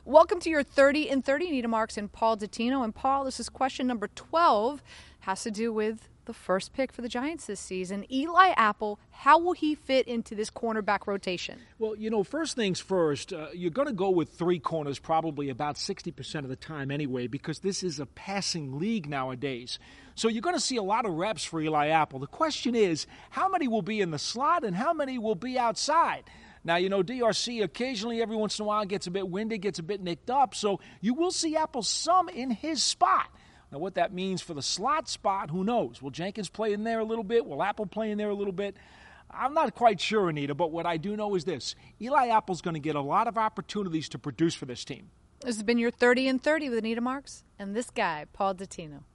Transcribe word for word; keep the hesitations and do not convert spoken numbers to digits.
Welcome to your thirty and thirty, Anita Marks and Paul Dottino. And Paul, this is question number twelve. Has to do with the first pick for the Giants this season. Eli Apple, how will he fit into this cornerback rotation? Well, you know, first things first, uh, you're going to go with three corners probably about sixty percent of the time anyway, because this is a passing league nowadays. So you're going to see a lot of reps for Eli Apple. The question is, how many will be in the slot and how many will be outside? Now, you know, D R C occasionally, every once in a while, gets a bit winded, gets a bit nicked up, so you will see Apple some in his spot. Now, what that means for the slot spot, who knows? Will Jenkins play in there a little bit? Will Apple play in there a little bit? I'm not quite sure, Anita, but what I do know is this. Eli Apple's going to get a lot of opportunities to produce for this team. This has been your thirty and thirty with Anita Marks and this guy, Paul Dottino.